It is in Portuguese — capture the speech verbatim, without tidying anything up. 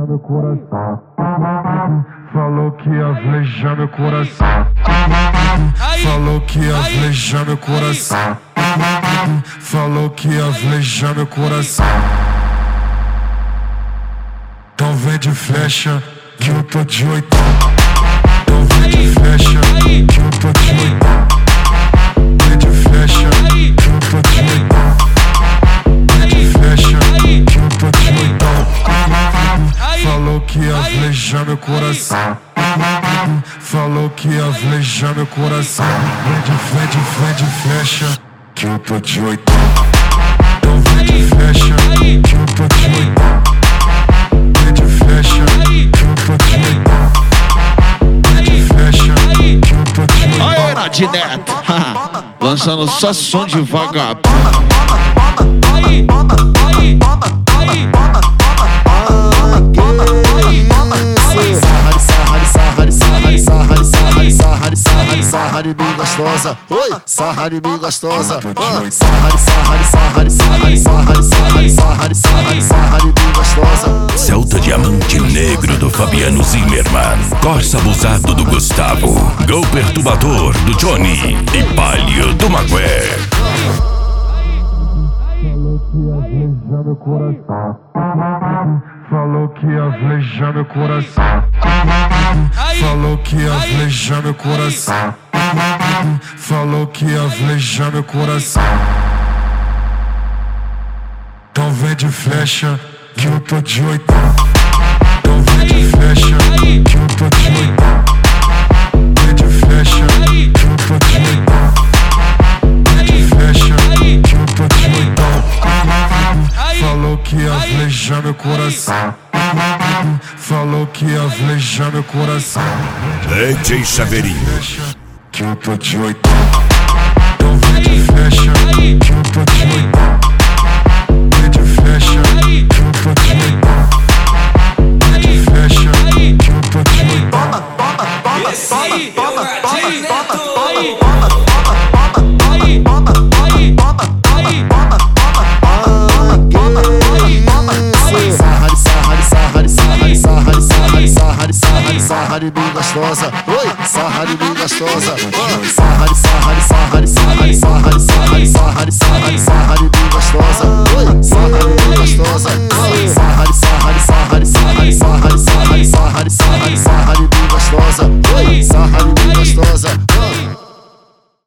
meu coração. Falou que ia flejar meu coração. Falou que ia flejar meu coração. Falou que ia flejar meu coração. Então vem de flecha que eu tô de oitão. Então vem de flecha que eu tô de oitão. Vem de flecha que eu tô de oitão. Vem de flecha que eu tô de oitão. Falou que ia flejar meu coração. Falou que ia flejar meu coração. Vem de, vem de, vem de flecha que eu tô de oitão. Então vem de flecha que eu tô de oitão. Vem de flecha que eu tô de oitão. Vem de flecha que eu tô de oitão. Olha a de Neto, lançando só som de vagabundo. Sarrari bem gostosa, oi, sarrari bem gostosa, sarrari, sarrari, sarrari, sarrari, sarrari, sarrari, sarrari, sarrari, sarrari bem gostosa. Celta Diamante Negro do Fabiano Zimmerman, Corsa Abusado do Gustavo, Gol Perturbador do Johnny e Palio do Magué. Falou que ia flejar meu coração. Falou que ia flejar meu coração. Falou que ia flejar meu coração. Então vem de flecha que eu tô de oitão. Então vem de flecha que eu tô de oitão. Vem de flecha que eu tô de oitão. Vem de flecha que eu tô de oitão. Falou que ia flejar meu coração. Falou que ia flejar meu coração. D J Chaveirinho. Que eu tô de oitão. Então vem de flecha que eu tô de oitão.